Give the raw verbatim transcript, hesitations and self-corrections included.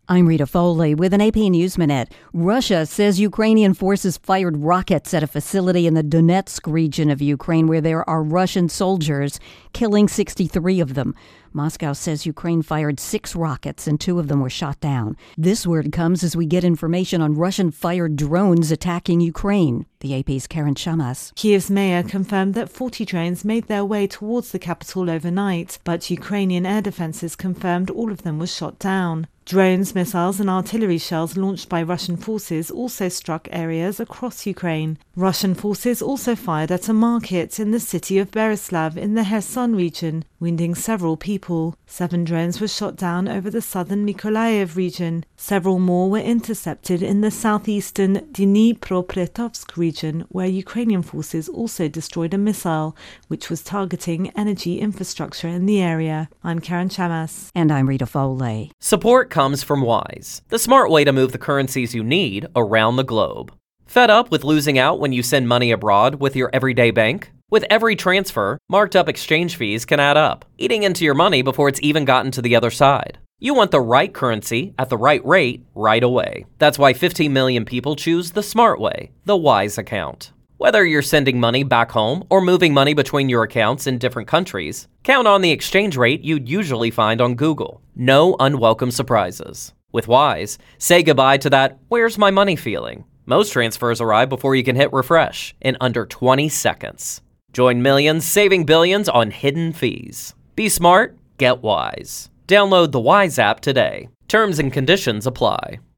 I'm Rita Foley with an A P News Minute. Russia says Ukrainian forces fired rockets at a facility in the Donetsk region of Ukraine where there are Russian soldiers, killing sixty-three of them. Moscow says Ukraine fired six rockets and two of them were shot down. This word comes as we get information on Russian-fired drones attacking Ukraine. The A P's Karen Shamas. Kiev's mayor confirmed that forty drones made their way towards the capital overnight, but Ukrainian air defenses confirmed all of them were shot down. Drones, missiles and artillery shells launched by Russian forces also struck areas across Ukraine. Russian forces also fired at a market in the city of Beryslav in the Kherson region, wounding several people. Seven drones were shot down over the southern Mykolaiv region. Several more were intercepted in the southeastern Dnipropetrovsk region, where Ukrainian forces also destroyed a missile, which was targeting energy infrastructure in the area. I'm Karen Shamas. And I'm Rita Foley. Support comes from Wise, the smart way to move the currencies you need around the globe. Fed up with losing out when you send money abroad with your everyday bank? With every transfer, marked up exchange fees can add up, eating into your money before it's even gotten to the other side. You want the right currency at the right rate right away. That's why fifteen million people choose the smart way, the Wise account. Whether you're sending money back home or moving money between your accounts in different countries, count on the exchange rate you'd usually find on Google. No unwelcome surprises. With Wise, say goodbye to that "where's my money" feeling. Most transfers arrive before you can hit refresh in under twenty seconds. Join millions saving billions on hidden fees. Be smart, get Wise. Download the Wise app today. Terms and conditions apply.